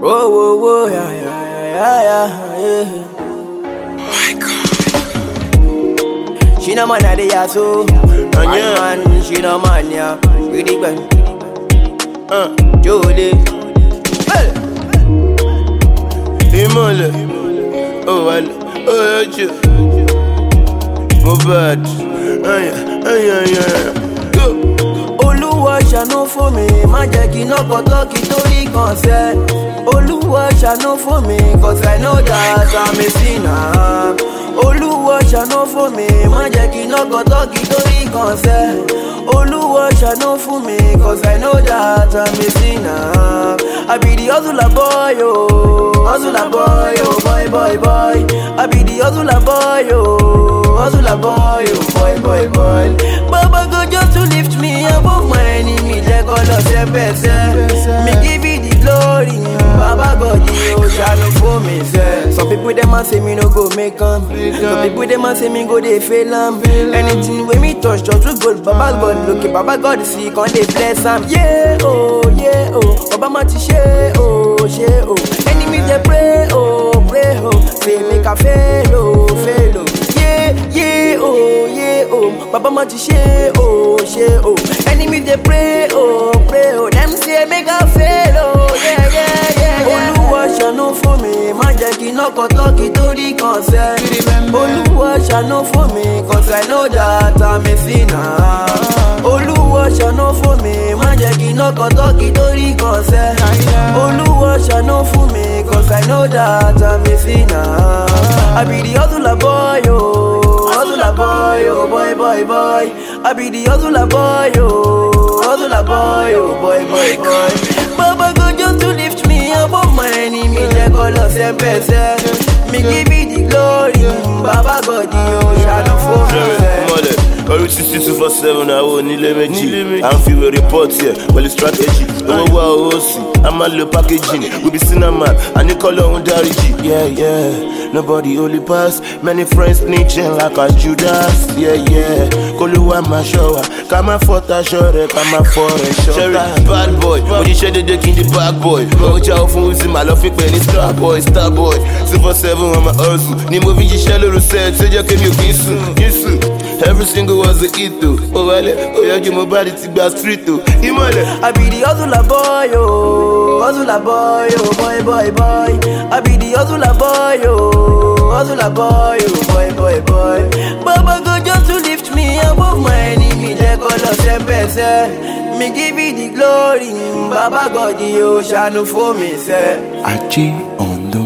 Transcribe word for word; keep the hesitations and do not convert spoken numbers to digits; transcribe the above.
Whoa, whoa, whoa, yeah, yeah, yeah, yeah, yeah. My God. She no man at the yaso, man, yeah. man, she no man, yeah. Really bad. Uh, Jody. Hey. Imole. Oh, well. Oh, yeah. Mobad. Ay, ay, ay, ay. Go. Olúwa ṣàánú fún mi, má jẹ́ kí iná kọ́tọ́ kí torí kan sẹ́. Olúwa ṣàánú fún mi, cause I know that I'm a sinner. Olúwa ṣàánú fún mi, má jẹ́ kí iná kọ́tọ́ kí torí kan sẹ́. Olúwa ṣàánú fún mi, cause I know that I'm a sinner. I be the hustler boy, oh, hustler boy, oh, boy, boy, boy. I be the hustler boy, oh, hustler boy, oh, boy, boy, boy. Baba God just to lift me above my enemy, let God of them better. Me give you the glory, Baba God, you shall for me, sir. Some people them a say me no go make 'em. Some people them a say me go they fail 'em. Anything when me touch just to gold, Baba God look it, Baba God see, can they bless 'em? Yeah, oh, yeah, oh, Baba mati share, oh, share, oh. Enemies they pray, oh, pray, oh, say make a fail, oh, fail, oh. Yeah, yeah, oh, yeah, oh, Baba mati share, oh, share, oh. Enemies they pray, oh, pray, oh. Them say make a fail, oh, yeah, yeah, yeah, yeah. Olúwa ṣàánú fún mi, má jẹ́ kí iná kọ́tọ́ kí torí kan sẹ́. Olúwa ṣàánú fún mi, cause I know that I'm a sinner. Olúwa ṣàánú fún mi, má jẹ́ kí iná kọ́tọ́ kí torí kan sẹ́. Olúwa ṣàánú fún mi, cause I know that I'm a sinner. I be the hustler boy, oh, hustler boy, oh, boy, boy, boy. I be the hustler boy, oh, hustler boy, oh, boy, boy, boy. Baba God just to lift me above my enemy, let God of them better. Me give you the glory, Baba God, you shall for me. Every sixty-two for seven, I will need a meji. I'm feeling report here, well, it's strategy. Oh, wow, oh, see, I'm a little packaging. We be cinema, and you call on Dariji. Yeah, yeah, nobody only pass. Many friends snitching like a Judas. Yeah, yeah, Koluwa my shower. Come a photo, sure, come a for a show. Bad boy, but you share the deck in the back boy. Oh, Joe, who's in my love, when it's star boy, star boy. Super seven, I'm a hustle. Ni movie, you shall lose said, so you can you kiss, kiss. Every single was a hit too. Oh, well, oh, yeah, give my body to be a street too. I be the hustler boy, oh, hustler boy, oh, boy, boy, boy. I be the hustler boy, oh, hustler boy, oh, boy, boy, boy. Baba God just to lift me above my enemy, let God of them better. Me give you the glory, Baba God, you shall for me, sir. Aji on the